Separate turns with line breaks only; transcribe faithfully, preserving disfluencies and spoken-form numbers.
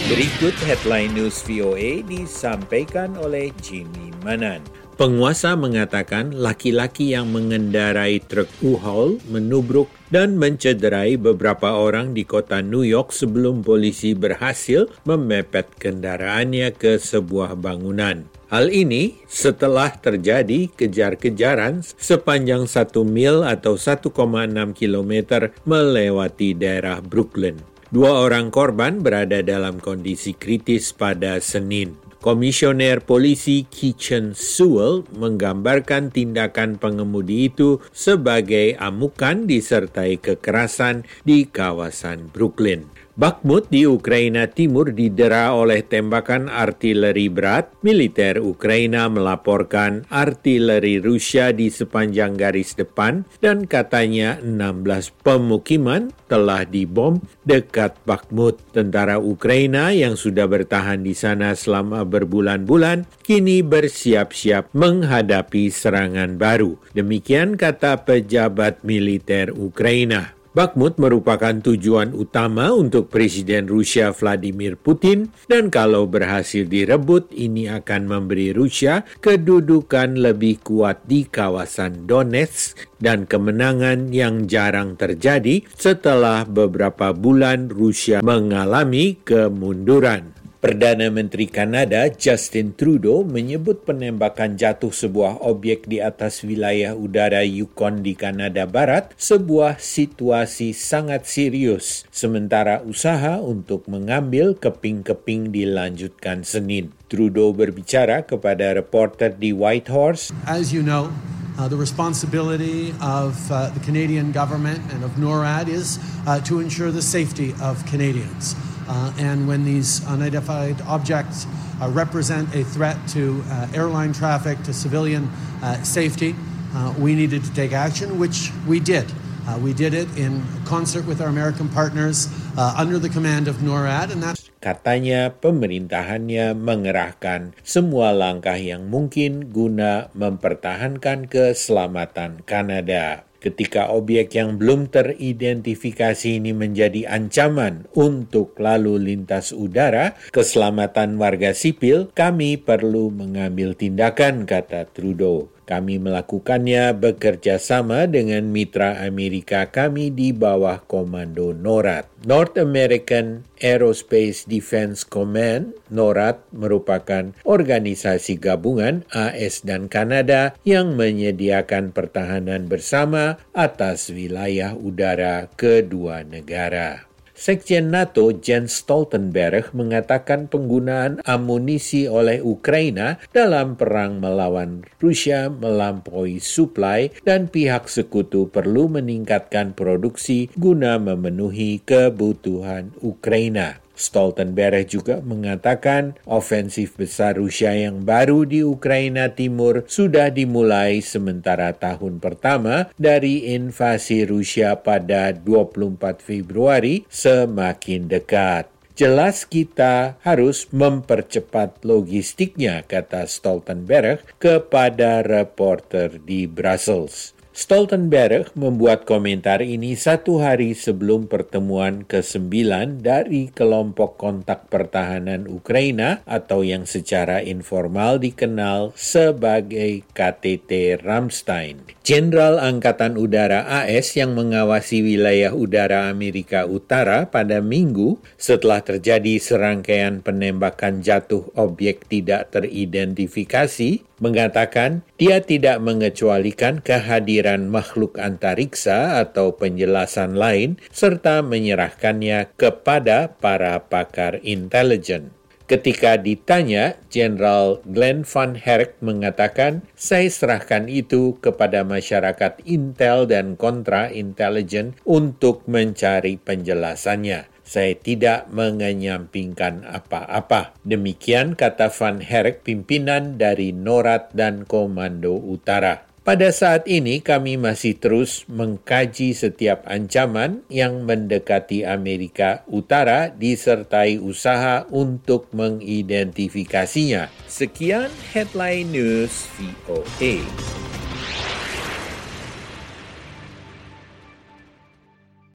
Berikut headline news V O A disampaikan oleh Jimmy Manan. Penguasa mengatakan laki-laki yang mengendarai truk U-Haul menubruk dan mencederai beberapa orang di kota New York sebelum polisi berhasil memepet kendaraannya ke sebuah bangunan. Hal ini setelah terjadi kejar-kejaran sepanjang satu mil atau satu koma enam kilometer melewati daerah Brooklyn. Dua orang korban berada dalam kondisi kritis pada Senin. Komisioner Polisi Keechant Sewell menggambarkan tindakan pengemudi itu sebagai amukan disertai kekerasan di kawasan Brooklyn. Bakhmut di Ukraina Timur didera oleh tembakan artileri berat. Militer Ukraina melaporkan artileri Rusia di sepanjang garis depan dan katanya enam belas pemukiman telah dibom dekat Bakhmut. Tentara Ukraina yang sudah bertahan di sana selama berbulan-bulan kini bersiap-siap menghadapi serangan baru. Demikian kata pejabat militer Ukraina. Bakhmut merupakan tujuan utama untuk Presiden Rusia Vladimir Putin dan kalau berhasil direbut ini akan memberi Rusia kedudukan lebih kuat di kawasan Donetsk dan kemenangan yang jarang terjadi setelah beberapa bulan Rusia mengalami kemunduran. Perdana Menteri Kanada Justin Trudeau menyebut penembakan jatuh sebuah objek di atas wilayah udara Yukon di Kanada Barat sebuah situasi sangat serius, sementara usaha untuk mengambil keping-keping dilanjutkan Senin. Trudeau berbicara kepada reporter di Whitehorse.
As you know, uh, the responsibility of uh, the Canadian government and of NORAD is uh, to ensure the safety of Canadians. Uh, and when these unidentified objects uh, represent a threat to uh, airline traffic, to civilian uh, safety, uh, we needed to take action, which we did. Uh, we did it in concert with our American partners uh, under the command of NORAD. And that's
Katanya pemerintahannya mengerahkan semua langkah yang mungkin guna mempertahankan keselamatan Kanada. Ketika objek yang belum teridentifikasi ini menjadi ancaman untuk lalu lintas udara, keselamatan warga sipil, kami perlu mengambil tindakan, kata Trudeau. Kami melakukannya bekerja sama dengan mitra Amerika kami di bawah komando NORAD. North American Aerospace Defense Command, NORAD, merupakan organisasi gabungan A S dan Kanada yang menyediakan pertahanan bersama atas wilayah udara kedua negara. Sekjen NATO Jens Stoltenberg mengatakan penggunaan amunisi oleh Ukraina dalam perang melawan Rusia melampaui suplai dan pihak sekutu perlu meningkatkan produksi guna memenuhi kebutuhan Ukraina. Stoltenberg juga mengatakan ofensif besar Rusia yang baru di Ukraina Timur sudah dimulai sementara tahun pertama dari invasi Rusia pada dua puluh empat Februari semakin dekat. Jelas kita harus mempercepat logistiknya, kata Stoltenberg kepada reporter di Brussels. Stoltenberg membuat komentar ini satu hari sebelum pertemuan kesembilan dari kelompok kontak pertahanan Ukraina atau yang secara informal dikenal sebagai K T T Ramstein. Jenderal Angkatan Udara A S yang mengawasi wilayah udara Amerika Utara pada Minggu setelah terjadi serangkaian penembakan jatuh objek tidak teridentifikasi mengatakan dia tidak mengecualikan kehadiran makhluk antariksa atau penjelasan lain serta menyerahkannya kepada para pakar intelijen. Ketika ditanya, Jenderal Glenn Van Herk mengatakan, saya serahkan itu kepada masyarakat intel dan kontra-intelijen untuk mencari penjelasannya. Saya tidak mengenyampingkan apa-apa. Demikian kata Van Herk, pimpinan dari NORAD dan Komando Utara. Pada saat ini kami masih terus mengkaji setiap ancaman yang mendekati Amerika Utara disertai usaha untuk mengidentifikasinya. Sekian Headline News V O A.